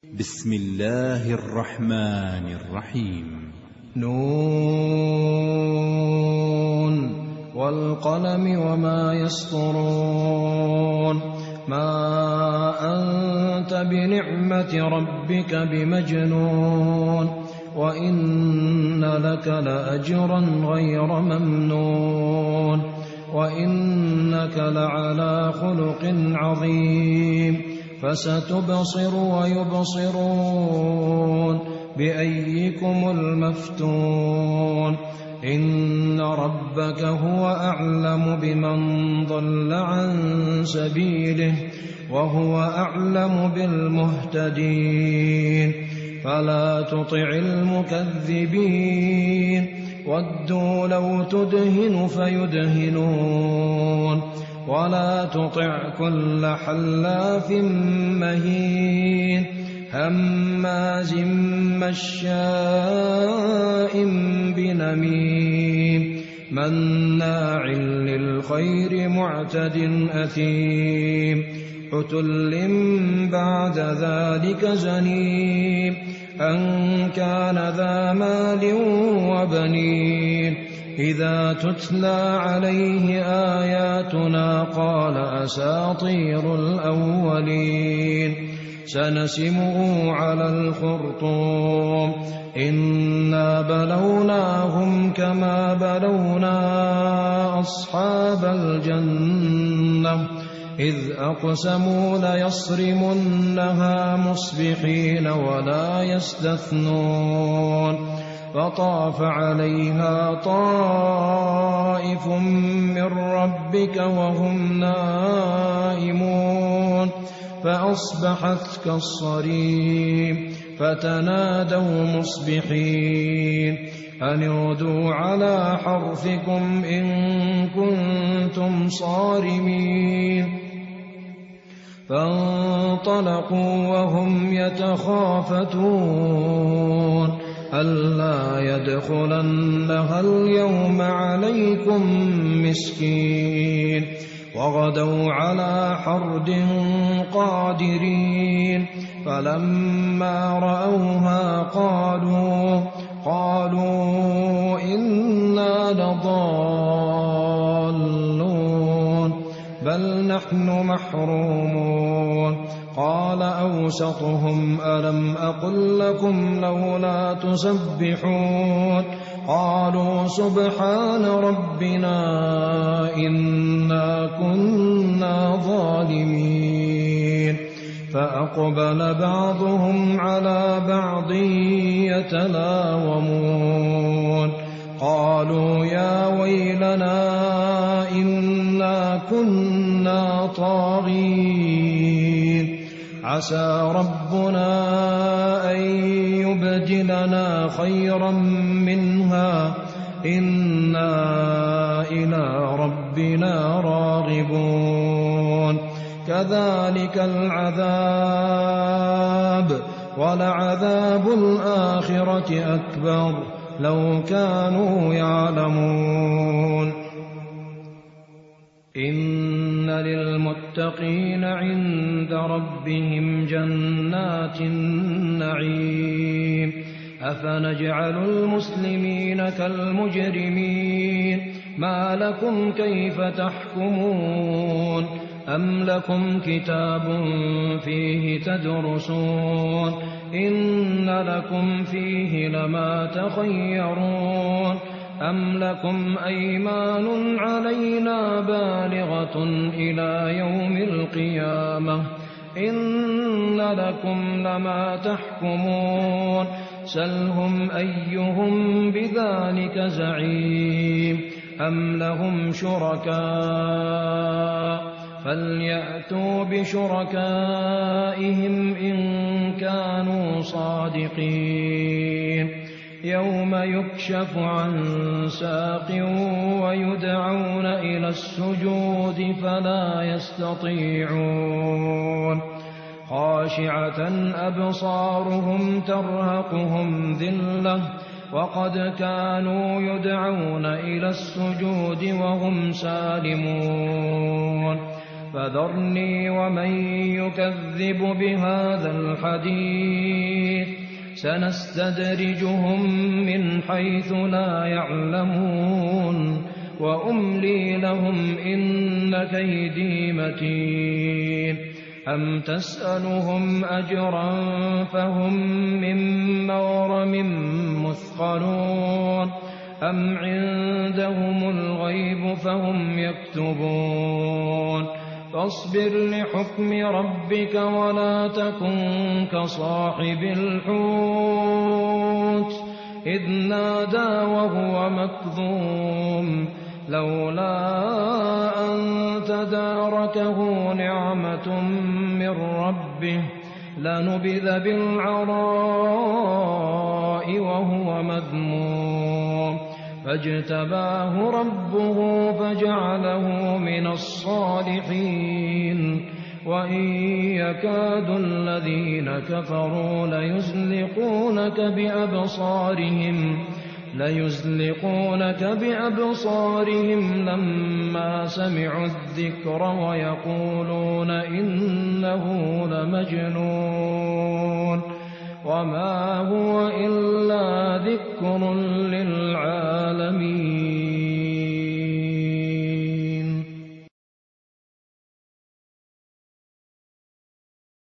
بسم الله الرحمن الرحيم. نون والقلم وما يسطرون ما أنت بنعمة ربك بمجنون وإن لك لأجرا غير ممنون وإنك لعلى خلق عظيم فستبصر ويبصرون بأيكم المفتون إن ربك هو أعلم بمن ضل عن سبيله وهو أعلم بالمهتدين فلا تطع المكذبين ودوا لو تدهن فيدهنون ولا تطع كل حلاف مهين هماز مشاء بنميم مناع للخير معتد أثيم عتل بعد ذلك زنيم أن كان ذا مال وبنين إذا تتلى عليه آياتنا قال أساطير الأولين سنسمه على الخرطوم إنا بلوناهم كما بلونا أصحاب الجنة إذ أقسموا ليصرمنها مصبحين ولا يستثنون فطاف عليها طائف من ربك وهم نائمون فأصبحت كالصريم فتنادوا مصبحين أن اغدوا على حرثكم إن كنتم صارمين فانطلقوا وهم يتخافتون ألا يدخلنها اليوم عليكم مسكين وغدوا على حرد قادرين فلما رأوها قالوا إنا لضالون بل نحن محرومون قال أوسطهم ألم أقل لكم لولا تسبحون قالوا سبحان ربنا إنا كنا ظالمين فأقبل بعضهم على بعض يتلاومون قالوا يا ويلنا إنا كنا طاغين عسى ربنا أن يبدلنا خيرا منها إنا إلى ربنا راغبون كذلك العذاب ولعذاب الآخرة أكبر لو كانوا يعلمون إن للمتقين عند ربهم جنات النعيم أفنجعل المسلمين كالمجرمين ما لكم كيف تحكمون أم لكم كتاب فيه تدرسون إن لكم فيه لما تخيرون أم لكم أيمان علينا بالغة إلى يوم القيامة إن لكم لما تحكمون سلهم أيهم بذلك زعيم أم لهم شركاء فليأتوا بشركائهم إن كانوا صادقين يوم يكشف عن ساق ويدعون إلى السجود فلا يستطيعون خاشعة أبصارهم ترهقهم ذلة وقد كانوا يدعون إلى السجود وهم سالمون فذرني ومن يكذب بهذا الحديث سنستدرجهم من حيث لا يعلمون وأملي لهم إن كيدي متين أم تسألهم أجرا فهم من مغرم مثقلون أم عندهم الغيب فهم يكتبون فاصبر لحكم ربك ولا تكن كصاحب الحوت إذ نادى وهو مكظوم لولا أن تداركه نعمة من ربه لنبذ بالعراء وهو مذموم فاجتباه ربه فجعله من الصالحين وإن يكاد الذين كفروا ليزلقونك بأبصارهم لما سمعوا الذكر ويقولون إنه لمجنون وما هو إلا ذكر